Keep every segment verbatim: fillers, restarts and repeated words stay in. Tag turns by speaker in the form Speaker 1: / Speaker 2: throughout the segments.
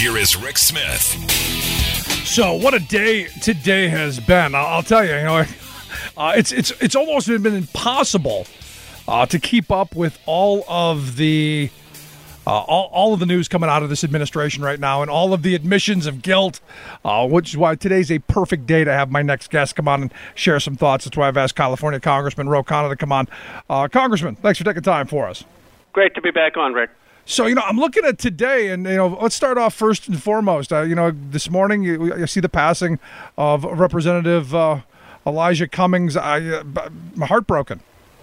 Speaker 1: here is Rick Smith.
Speaker 2: So what a day today has been. I'll, I'll tell you, you know, uh, it's it's it's almost been impossible uh, to keep up with all of the uh, all, all of the news coming out of this administration right now, and all of the admissions of guilt, uh, which is why today's a perfect day to have my next guest come on and share some thoughts. That's why I've asked California Congressman Ro Khanna to come on. Uh, Congressman, thanks for taking time for us.
Speaker 3: Great to be back on, Rick.
Speaker 2: So, you know, I'm looking at today, and, you know, let's start off first and foremost. Uh, you know, this morning you, you see the passing of Representative uh, Elijah Cummings. I, uh, I'm heartbroken.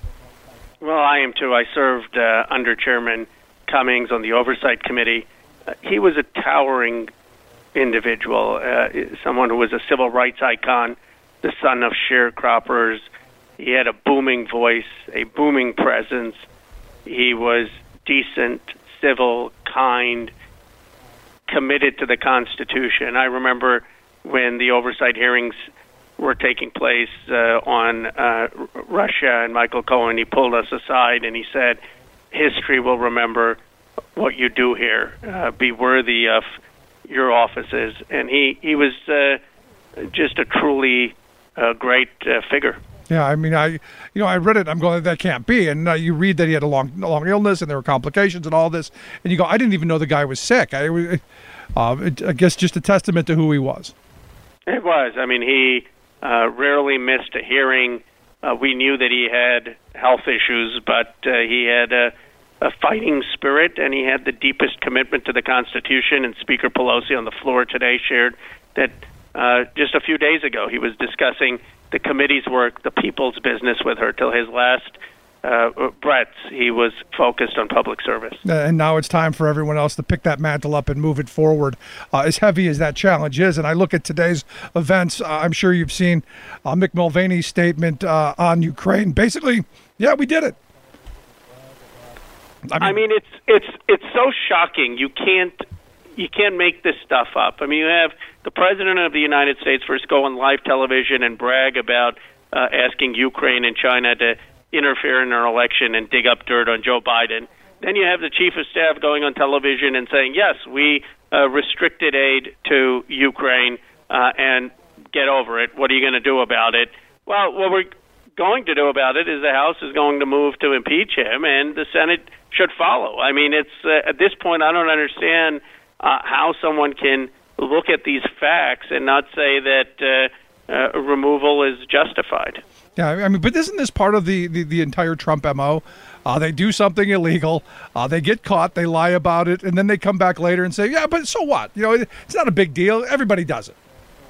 Speaker 3: Well, I am too. I served uh, under Chairman Cummings on the Oversight Committee. Uh, he was a towering individual, uh, someone who was a civil rights icon, the son of sharecroppers. He had a booming voice, a booming presence. He was decent, civil, kind, committed to the Constitution. I remember when the oversight hearings were taking place uh, on uh, Russia and Michael Cohen, he pulled us aside and he said, history will remember what you do here. Uh, be worthy of your offices. And he, he was uh, just a truly uh, great uh, figure.
Speaker 2: Yeah, I mean, I, you know, I read it. I'm going, that can't be. And uh, you read that he had a long, long illness, and there were complications and all this. And you go, I didn't even know the guy was sick. I, uh, it, I guess just a testament to who he was.
Speaker 3: It was. I mean, he uh, rarely missed a hearing. Uh, we knew that he had health issues, but uh, he had a, a fighting spirit, and he had the deepest commitment to the Constitution. And Speaker Pelosi on the floor today shared that uh, just a few days ago he was discussing the committee's work, the people's business with her till his last uh, breaths. He was focused on public service.
Speaker 2: Uh, and now it's time for everyone else to pick that mantle up and move it forward, uh, as heavy as that challenge is. And I look at today's events, uh, I'm sure you've seen uh, Mick Mulvaney's statement uh, on Ukraine. Basically, yeah, we did it.
Speaker 3: I mean, I mean, it's it's it's so shocking. You can't you can't make this stuff up. I mean, you have the President of the United States first go on live television and brag about uh, asking Ukraine and China to interfere in our election and dig up dirt on Joe Biden. Then you have the Chief of Staff going on television and saying, yes, we uh, restricted aid to Ukraine uh, and get over it. What are you going to do about it? Well, what we're going to do about it is the House is going to move to impeach him, and the Senate should follow. I mean, it's uh, at this point, I don't understand uh, how someone can look at these facts and not say that uh, uh, removal is justified.
Speaker 2: Yeah, I mean, but isn't this part of the, the, the entire Trump M O? Uh, they do something illegal, uh, they get caught, they lie about it, and then they come back later and say, yeah, but so what? You know, it's not a big deal. Everybody does it.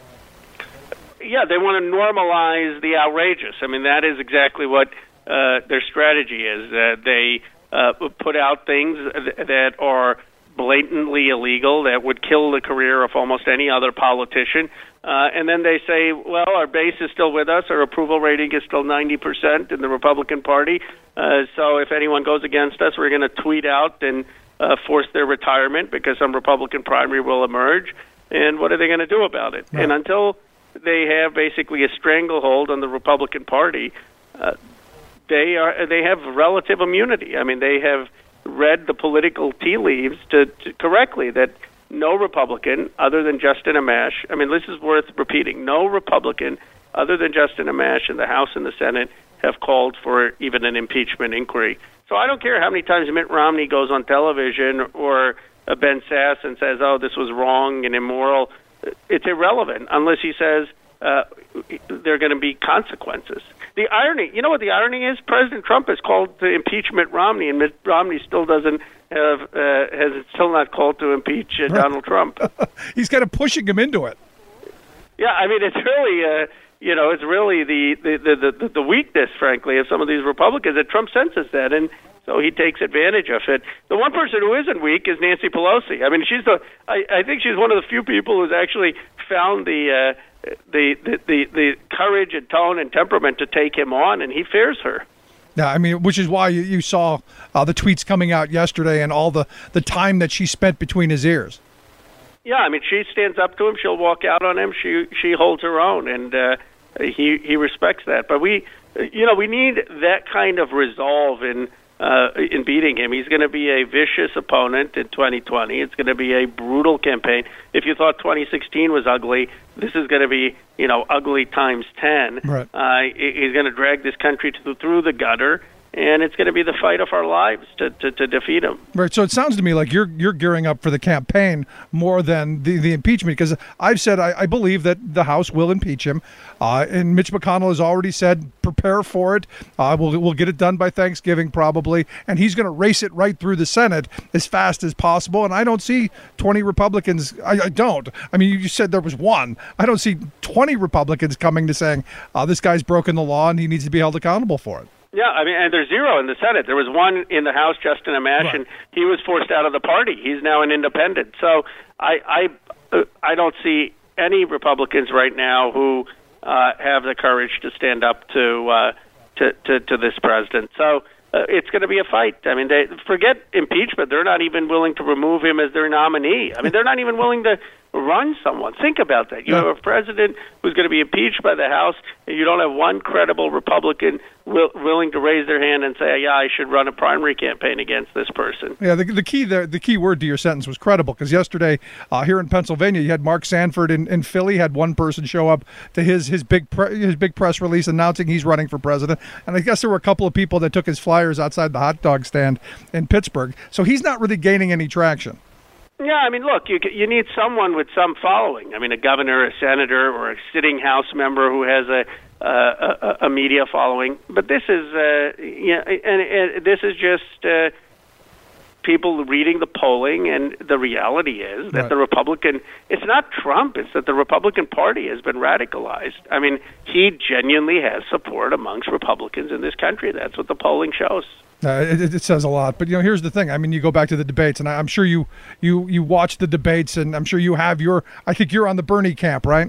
Speaker 3: Yeah, they want to normalize the outrageous. I mean, that is exactly what uh, their strategy is. Uh, they uh, put out things that are blatantly illegal, that would kill the career of almost any other politician. Uh, and then they say, well, our base is still with us. Our approval rating is still ninety percent in the Republican Party. Uh, so if anyone goes against us, we're going to tweet out and uh, force their retirement because some Republican primary will emerge. And what are they going to do about it? Right. And until they have basically a stranglehold on the Republican Party, uh, they are they have relative immunity. I mean, they have read the political tea leaves to, to correctly that no Republican other than Justin Amash, I mean, this is worth repeating, no Republican other than Justin Amash in the House and the Senate have called for even an impeachment inquiry. So I don't care how many times Mitt Romney goes on television or uh, Ben Sass and says, oh, this was wrong and immoral. It's irrelevant unless he says uh, there are going to be consequences. The irony, you know what the irony is? President Trump has called to impeach Mitt Romney, and Mitt Romney still doesn't have, uh, has still not called to impeach uh, Donald Trump.
Speaker 2: He's kind of pushing him into it.
Speaker 3: Yeah, I mean, it's really, uh, you know, it's really the, the, the, the, the weakness, frankly, of some of these Republicans that Trump senses that, and so he takes advantage of it. The one person who isn't weak is Nancy Pelosi. I mean, she's the, I, I think she's one of the few people who's actually found the, uh, the, the, the, the courage and tone and temperament to take him on, and he fears her.
Speaker 2: Yeah, I mean, which is why you, you saw uh, the tweets coming out yesterday and all the, the time that she spent between his ears.
Speaker 3: Yeah, I mean, she stands up to him. She'll walk out on him. She she holds her own, and uh, he he respects that. But we, you know, we need that kind of resolve in uh, in beating him. He's going to be a vicious opponent in twenty twenty. It's going to be a brutal campaign. If you thought twenty sixteen was ugly, this is going to be, you know, ugly times ten.
Speaker 2: Right.
Speaker 3: Uh, he's going to drag this country to, through the gutter. And it's going to be the fight of our lives to, to, to defeat him.
Speaker 2: Right. So it sounds to me like you're you're gearing up for the campaign more than the, the impeachment, because I've said I, I believe that the House will impeach him, uh, and Mitch McConnell has already said prepare for it. Uh, we'll we'll get it done by Thanksgiving probably, and he's going to race it right through the Senate as fast as possible. And I don't see twenty Republicans. I, I don't. I mean, you said there was one. I don't see twenty Republicans coming to saying uh, this guy's broken the law and he needs to be held accountable for it.
Speaker 3: Yeah, I mean, and there's zero in the Senate. There was one in the House, Justin Amash, right. and he was forced out of the party. He's now an independent. So I I, uh, I don't see any Republicans right now who uh, have the courage to stand up to uh, to, to to this president. So uh, it's going to be a fight. I mean, they forget impeachment. They're not even willing to remove him as their nominee. I mean, they're not even willing to run someone. Think about that. You have a president who's going to be impeached by the House, and you don't have one credible Republican will, willing to raise their hand and say, yeah, I should run a primary campaign against this person.
Speaker 2: Yeah, the, the key there, the key word to your sentence was credible, because yesterday uh, here in Pennsylvania, you had Mark Sanford in, in Philly, had one person show up to his his big pre, his big press release announcing he's running for president, and I guess there were a couple of people that took his flyers outside the hot dog stand in Pittsburgh. So he's not really gaining any traction.
Speaker 3: Yeah, I mean, look, you you need someone with some following. I mean, a governor, a senator, or a sitting House member who has a uh, a, a media following. But this is, uh, yeah, and, and this is just uh, people reading the polling, and the reality is that right. the Republican. It's not Trump; it's that the Republican Party has been radicalized. I mean, he genuinely has support amongst Republicans in this country. That's what the polling shows.
Speaker 2: Uh, it, it says a lot, but you know, here's the thing. I mean, you go back to the debates, and I, I'm sure you you you watch the debates, and I'm sure you have your. I think you're on the Bernie camp, right?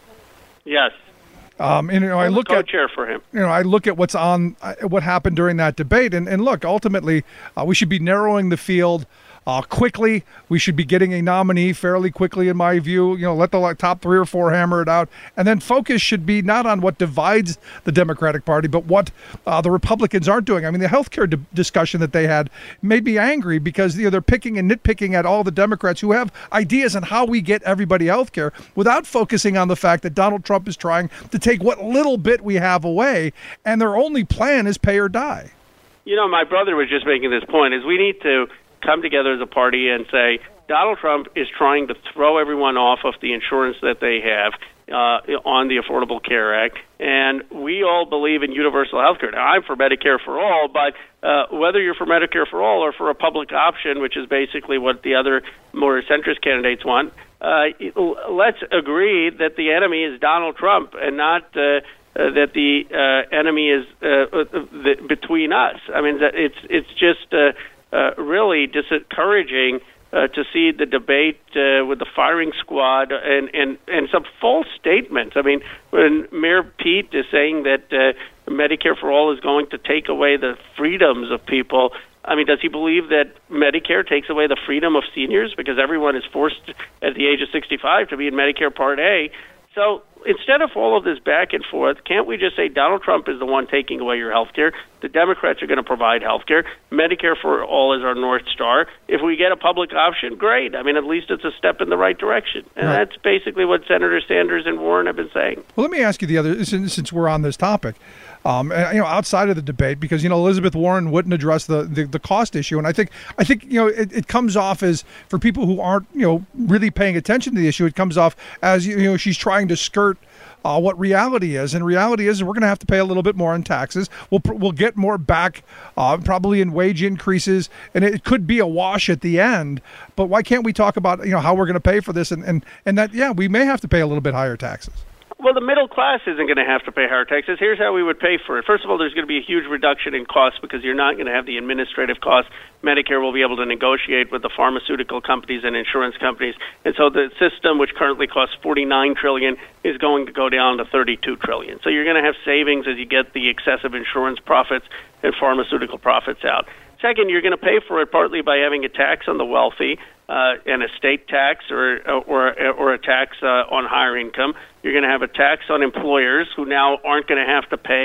Speaker 3: Yes.
Speaker 2: Um, and you know, I look at
Speaker 3: co-chair for him.
Speaker 2: You know, I look at what's on, uh, what happened during that debate, and and look, ultimately, uh, we should be narrowing the field. Uh, quickly, we should be getting a nominee fairly quickly, in my view. You know, let the like, top three or four hammer it out, and then focus should be not on what divides the Democratic Party, but what uh, the Republicans aren't doing. I mean, the healthcare di- discussion that they had made me angry, because you know they're picking and nitpicking at all the Democrats who have ideas on how we get everybody healthcare, without focusing on the fact that Donald Trump is trying to take what little bit we have away, and their only plan is pay or die.
Speaker 3: You know, my brother was just making this point: is we need to come together as a party and say Donald Trump is trying to throw everyone off of the insurance that they have uh, on the Affordable Care Act, and we all believe in universal health care. Now, I'm for Medicare for all, but uh, whether you're for Medicare for all or for a public option, which is basically what the other more centrist candidates want, uh, let's agree that the enemy is Donald Trump and not uh, uh, that the uh, enemy is uh, the, between us. I mean, it's it's just uh, Uh, really discouraging uh, to see the debate uh, with the firing squad and, and, and some false statements. I mean, when Mayor Pete is saying that uh, Medicare for All is going to take away the freedoms of people, I mean, does he believe that Medicare takes away the freedom of seniors because everyone is forced at the age of sixty-five to be in Medicare Part A? So instead of all of this back and forth, can't we just say Donald Trump is the one taking away your health care? The Democrats are going to provide health care. Medicare for all is our North Star. If we get a public option, great. I mean, at least it's a step in the right direction. And right. that's basically what Senator Sanders and Warren have been saying.
Speaker 2: Well, let me ask you the other, since, since we're on this topic. Um, and, you know, outside of the debate, because you know Elizabeth Warren wouldn't address the, the, the cost issue, and I think I think you know it, it comes off as, for people who aren't you know really paying attention to the issue, it comes off as you know she's trying to skirt uh, what reality is, and reality is we're going to have to pay a little bit more in taxes. We'll we'll get more back, uh, probably in wage increases, and it could be a wash at the end. But why can't we talk about you know how we're going to pay for this, and, and and that yeah we may have to pay a little bit higher taxes.
Speaker 3: Well, the middle class isn't going to have to pay higher taxes. Here's how we would pay for it. First of all, there's going to be a huge reduction in costs because you're not going to have the administrative costs. Medicare will be able to negotiate with the pharmaceutical companies and insurance companies. And so the system, which currently costs forty-nine trillion dollars, is going to go down to thirty-two trillion dollars. So you're going to have savings as you get the excessive insurance profits and pharmaceutical profits out. Second, you're going to pay for it partly by having a tax on the wealthy, uh, an estate tax or or or a tax uh, on higher income. You're going to have a tax on employers who now aren't going to have to pay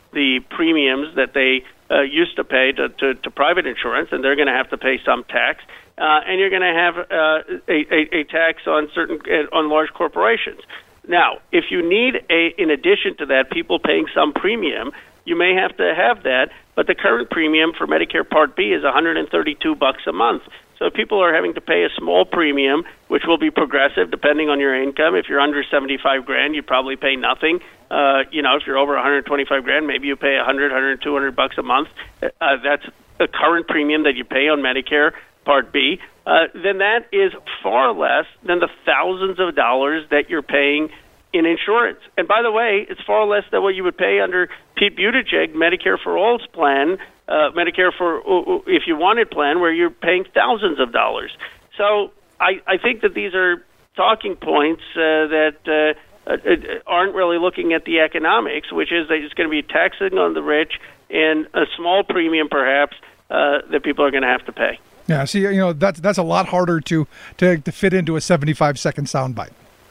Speaker 3: the premiums that they uh, used to pay to, to, to private insurance, and they're going to have to pay some tax. Uh, and you're going to have uh, a, a, a tax on certain uh, on large corporations. Now, if you need a, in addition to that, people paying some premium, you may have to have that. But the current premium for Medicare Part B is one hundred thirty-two bucks a month. So if people are having to pay a small premium, which will be progressive depending on your income. If you're under seventy-five grand, you probably pay nothing. Uh, you know, if you're over one hundred twenty-five grand, maybe you pay one hundred, one hundred, two hundred bucks a month. Uh, that's the current premium that you pay on Medicare Part B. Uh, then that is far less than the thousands of dollars that you're paying in insurance. And by the way, it's far less than what you would pay under Pete Buttigieg Medicare for All's plan, uh, Medicare for uh, if you wanted plan, where you're paying thousands of dollars. So I, I think that these are talking points uh, that uh, uh, aren't really looking at the economics, which is that it's going to be taxing on the rich and a small premium perhaps uh, that people are going to have to pay.
Speaker 2: Yeah, see, you know, that's that's a lot harder to, to, to fit into a seventy-five second soundbite.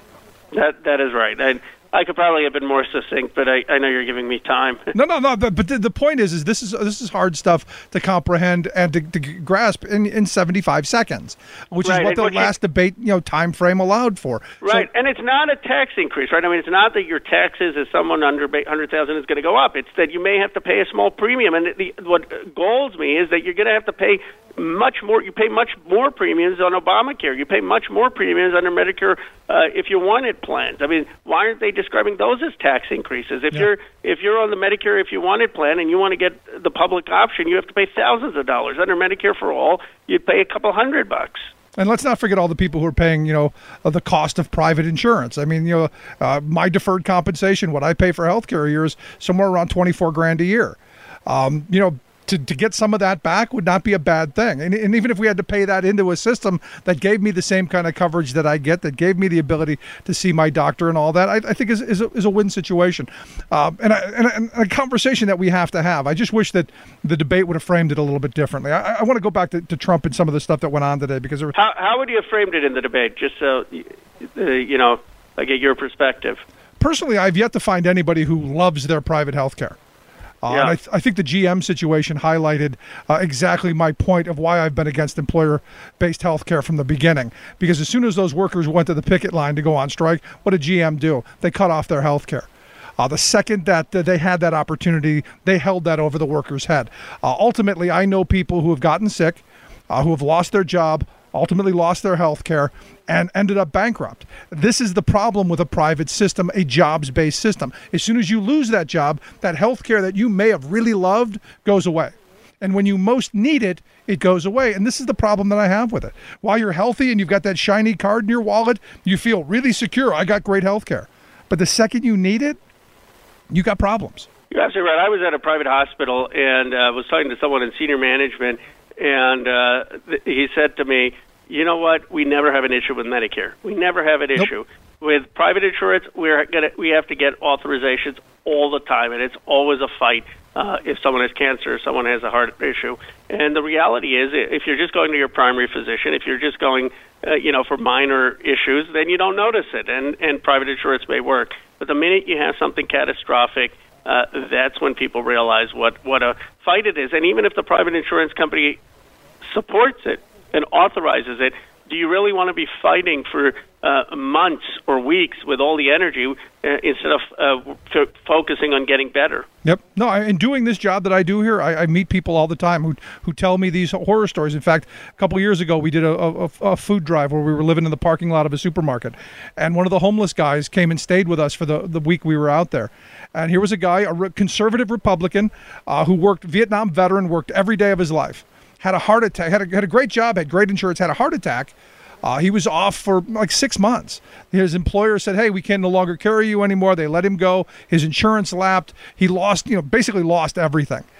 Speaker 3: That that is right. And I could probably have been more succinct, but I, I know you're giving me time.
Speaker 2: no, no, no. But, but the, the point is, is this is this is hard stuff to comprehend and to, to grasp in, in seventy-five seconds, which
Speaker 3: right.
Speaker 2: is what
Speaker 3: and
Speaker 2: the
Speaker 3: what
Speaker 2: last
Speaker 3: you,
Speaker 2: debate, you know, time frame allowed for.
Speaker 3: Right,
Speaker 2: So,
Speaker 3: and it's not a tax increase, right? I mean, it's not that your taxes as someone under one hundred thousand is going to go up. It's that you may have to pay a small premium, and the, what galls me is that you're going to have to pay much more. You pay much more premiums on Obamacare. You pay much more premiums under Medicare uh, if you wanted plans. I mean, why aren't they describing those as tax increases? If
Speaker 2: yeah.
Speaker 3: you're if you're on the Medicare if you wanted plan and you want to get the public option, you have to pay thousands of dollars. Under Medicare for All, you'd pay a couple hundred bucks.
Speaker 2: And let's not forget all the people who are paying, you know, uh, the cost of private insurance. I mean, you know, uh, my deferred compensation, what I pay for healthcare a year is somewhere around twenty-four grand a year. Um, you know, to, to get some of that back would not be a bad thing. And, and even if we had to pay that into a system that gave me the same kind of coverage that I get, that gave me the ability to see my doctor and all that, I, I think is, is, a, is a win situation. Um, and, I, and, and a conversation that we have to have. I just wish that the debate would have framed it a little bit differently. I, I want to go back to, to Trump and some of the stuff that went on today, because there was,
Speaker 3: how, how would you have framed it in the debate, just so, uh, you know, I get your perspective?
Speaker 2: Personally, I've yet to find anybody who loves their private health care. Uh,
Speaker 3: yeah.
Speaker 2: and I, th- I think the G M situation highlighted uh, exactly my point of why I've been against employer-based health care from the beginning. Because as soon as those workers went to the picket line to go on strike, what did G M do? They cut off their health care. Uh, the second that uh, they had that opportunity, they held that over the worker's head. Uh, ultimately, I know people who have gotten sick, uh, who have lost their job, ultimately lost their health care, and ended up bankrupt. This is the problem with a private system, a jobs-based system. As soon as you lose that job, that health care that you may have really loved goes away. And when you most need it, it goes away. And this is the problem that I have with it. While you're healthy and you've got that shiny card in your wallet, you feel really secure. I got great health care. But the second you need it, you got problems.
Speaker 3: You're absolutely right. I was at a private hospital and uh, was talking to someone in senior management, and uh, th- he said to me, you know what? We never have an issue with Medicare. We never have an issue. Nope. With private insurance, we're gonna, we have to get authorizations all the time, and it's always a fight uh, if someone has cancer or someone has a heart issue. And the reality is, if you're just going to your primary physician, if you're just going, uh, you know, for minor issues, then you don't notice it, and, and private insurance may work. But the minute you have something catastrophic, uh, that's when people realize what, what a fight it is. And even if the private insurance company supports it and authorizes it, do you really want to be fighting for uh, months or weeks with all the energy uh, instead of uh, f- focusing on getting better?
Speaker 2: Yep. No, I, in doing this job that I do here, I, I meet people all the time who who tell me these horror stories. In fact, a couple of years ago, we did a, a, a food drive where we were living in the parking lot of a supermarket. And one of the homeless guys came and stayed with us for the, the week we were out there. And here was a guy, a re- conservative Republican, uh, who worked, Vietnam veteran, worked every day of his life. Had a heart attack, had a, had a great job, had great insurance, had a heart attack. Uh, he was off for like six months. His employer said, hey, we can no longer carry you anymore. They let him go. His insurance lapsed. He lost, you know, basically lost everything.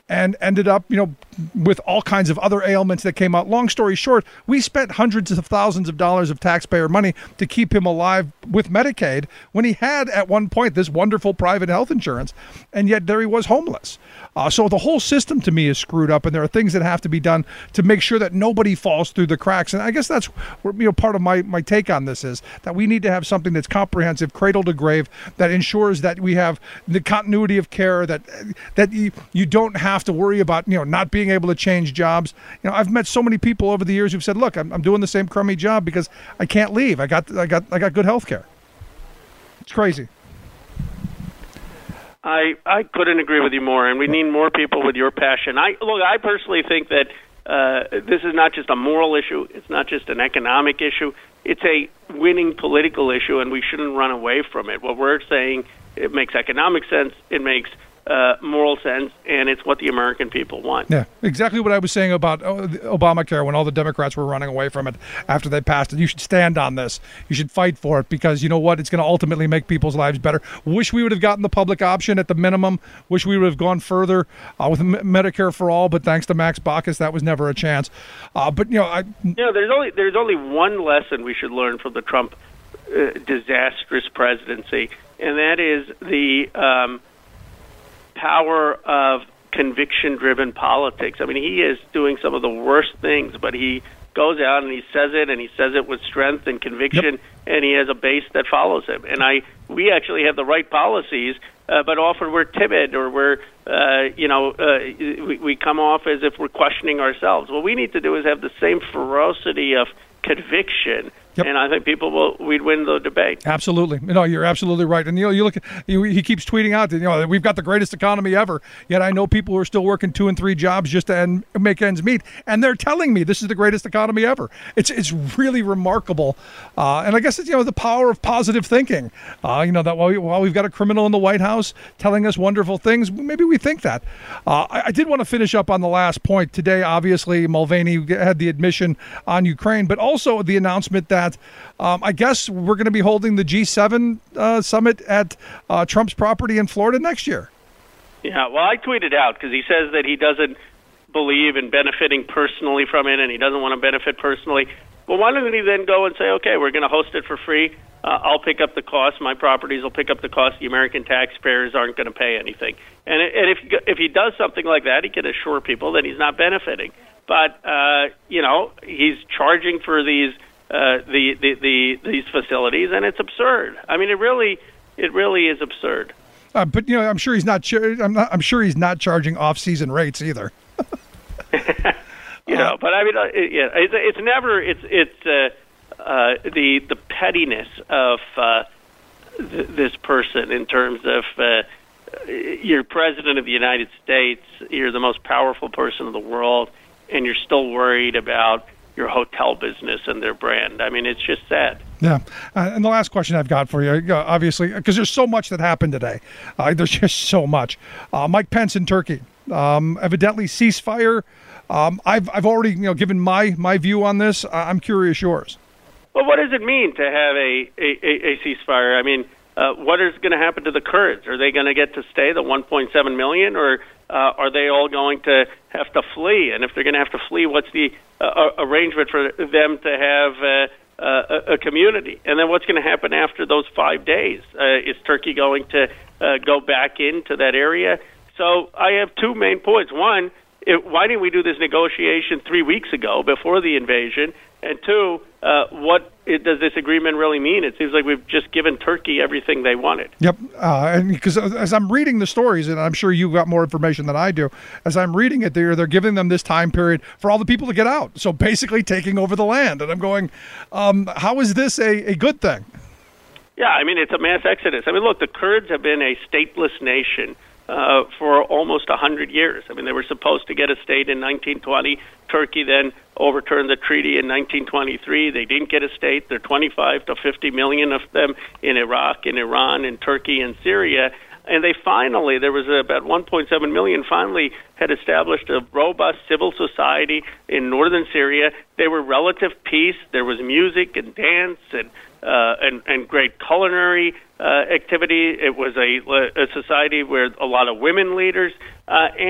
Speaker 2: and ended up, you know, with all kinds of other ailments that came out. Long story short, we spent hundreds of thousands of dollars of taxpayer money to keep him alive with Medicaid when he had at one point this wonderful private health insurance, and yet there he was homeless. Uh, so the whole system to me is screwed up, and there are things that have to be done to make sure that nobody falls through the cracks. And I guess that's where, you know, part of my, my take on this is that we need to have something that's comprehensive, cradle to grave, that ensures that we have the continuity of care, that that you, you don't have to worry about, you know, not being able to change jobs. You know, I've met so many people over the years who've said, "Look, I'm, I'm doing the same crummy job because I can't leave. I got I got I got good health care." It's crazy.
Speaker 3: I I couldn't agree with you more, and we need more people with your passion. I look, I personally think that uh, this is not just a moral issue. It's not just an economic issue. It's a winning political issue, and we shouldn't run away from it. What we're saying, it makes economic sense. It makes uh, moral sense, and it's what the American people want.
Speaker 2: Yeah, exactly what I was saying about uh, Obamacare when all the Democrats were running away from it after they passed it. You should stand on this. You should fight for it because you know what? It's going to ultimately make people's lives better. Wish we would have gotten the public option at the minimum. Wish we would have gone further uh, with M- Medicare for all, but thanks to Max Baucus, that was never a chance. Uh, but, you know, I...
Speaker 3: You know, there's only, there's only one lesson we should learn from the Trump uh, disastrous presidency, and that is the... Um, power of conviction-driven politics. I mean, he is doing some of the worst things, but he goes out and he says it, and he says it with strength and conviction, yep. and he has a base that follows him. And I, we actually have the right policies, uh, but often we're timid or we're, uh, you know, uh, we, we come off as if we're questioning ourselves. What we need to do is have the same ferocity of conviction. Yep. And I think people will, we'd win the debate.
Speaker 2: Absolutely. No, you're absolutely right. And, you know, you look at, you, he keeps tweeting out that, you know, we've got the greatest economy ever. Yet I know people who are still working two and three jobs just to end, make ends meet. And they're telling me this is the greatest economy ever. It's it's really remarkable. Uh, and I guess it's, you know, the power of positive thinking. Uh, you know, that while, we, while we've got a criminal in the White House telling us wonderful things, maybe we think that. Uh, I, I did want to finish up on the last point. Today, obviously, Mulvaney had the admission on Ukraine, but also the announcement that Um, I guess we're going to be holding the G seven uh, summit at uh, Trump's property in Florida next year.
Speaker 3: Yeah, well, I tweeted out because he says that he doesn't believe in benefiting personally from it, and he doesn't want to benefit personally. Well, why doesn't he then go and say, okay, we're going to host it for free. Uh, I'll pick up the cost. My properties will pick up the cost. The American taxpayers aren't going to pay anything. And, and if, if he does something like that, he can assure people that he's not benefiting. But, uh, you know, he's charging for these Uh, the, the, the these facilities, and it's absurd. I mean, it really, it really is absurd.
Speaker 2: Uh, but you know, I'm sure he's not. Char- I'm not. I'm sure he's not charging off-season rates either.
Speaker 3: you know, but I mean, uh, it, yeah, it's, it's never. It's it's uh, uh, the the pettiness of uh, th- this person in terms of uh, you're president of the United States. You're the most powerful person in the world, and you're still worried about your hotel business and their brand. I mean, it's just sad.
Speaker 2: Yeah. Uh, and the last question I've got for you, uh, obviously, because there's so much that happened today. Uh, there's just so much. Uh, Mike Pence in Turkey, um, evidently ceasefire. Um, I've I've already you know given my my view on this. Uh, I'm curious yours.
Speaker 3: Well, what does it mean to have a a, a ceasefire? I mean, uh, what is going to happen to the Kurds? Are they going to get to stay, the one point seven million, or uh, are they all going to have to flee? And if they're going to have to flee, what's the uh, arrangement for them to have uh, uh, a community? And then what's going to happen after those five days? Uh, is Turkey going to uh, go back into that area? So I have two main points. One, it, why didn't we do this negotiation three weeks ago before the invasion? And two, uh, what it, does this agreement really mean? It seems like we've just given Turkey everything they wanted.
Speaker 2: Yep. Uh, and because as I'm reading the stories, and I'm sure you've got more information than I do, as I'm reading it, they're, they're giving them this time period for all the people to get out. So basically taking over the land. And I'm going, um, how is this a, a good thing?
Speaker 3: Yeah, I mean, it's a mass exodus. I mean, look, the Kurds have been a stateless nation Uh, for almost one hundred years. I mean, they were supposed to get a state in nineteen twenty. Turkey then overturned the treaty in nineteen twenty-three. They didn't get a state. There are twenty-five to fifty million of them in Iraq, in Iran, in Turkey, and Syria. And they finally, there was about one point seven million, finally had established a robust civil society in northern Syria. They were relative peace. There was music and dance and uh, and, and great culinary uh, activity. It was a, a society where a lot of women leaders. Uh, and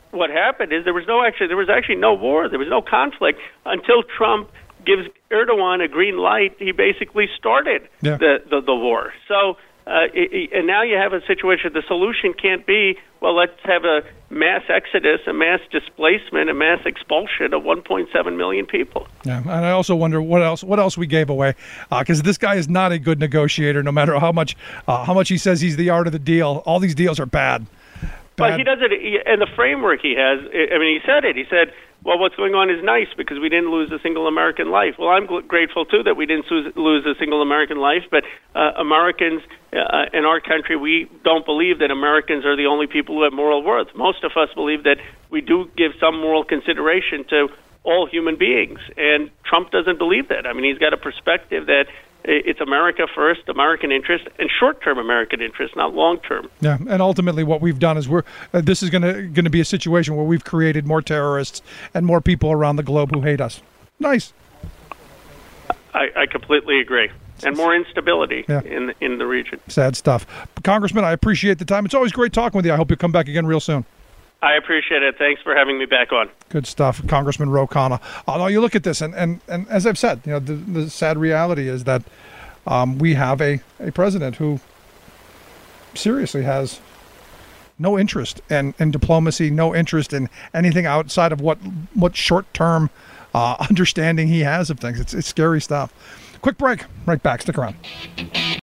Speaker 3: what happened is there was no actually there was actually no war. There was no conflict until Trump gives Erdogan a green light. He basically started
Speaker 2: yeah.
Speaker 3: the, the the war. So. Uh, it, it, and now you have a situation. The solution can't be, well, let's have a mass exodus, a mass displacement, a mass expulsion of one point seven million people.
Speaker 2: Yeah, and I also wonder what else what else we gave away, because uh, this guy is not a good negotiator. No matter how much uh, how much he says he's the art of the deal, all these deals are bad. bad.
Speaker 3: But he does it, he, and the framework he has. I mean, he said it. He said, well, what's going on is nice because we didn't lose a single American life. Well, I'm gl- grateful, too, that we didn't lose a single American life, but uh, Americans uh, in our country, we don't believe that Americans are the only people who have moral worth. Most of us believe that we do give some moral consideration to all human beings, and Trump doesn't believe that. I mean, he's got a perspective that it's America first, American interest, and short-term American interest, not long-term.
Speaker 2: Yeah, and ultimately what we've done is we're uh, this is going to going to be a situation where we've created more terrorists and more people around the globe who hate us. Nice.
Speaker 3: I, I completely agree. And more instability
Speaker 2: yeah.
Speaker 3: in in the region.
Speaker 2: Sad stuff. Congressman, I appreciate the time. It's always great talking with you. I hope you come back again real soon.
Speaker 3: I appreciate it. Thanks for having me back on.
Speaker 2: Good stuff, Congressman Ro Khanna. Uh, now you look at this, and, and, and as I've said, you know, the, the sad reality is that um, we have a, a president who seriously has no interest in, in diplomacy, no interest in anything outside of what what short-term uh, understanding he has of things. It's, it's scary stuff. Quick break. Right back. Stick around.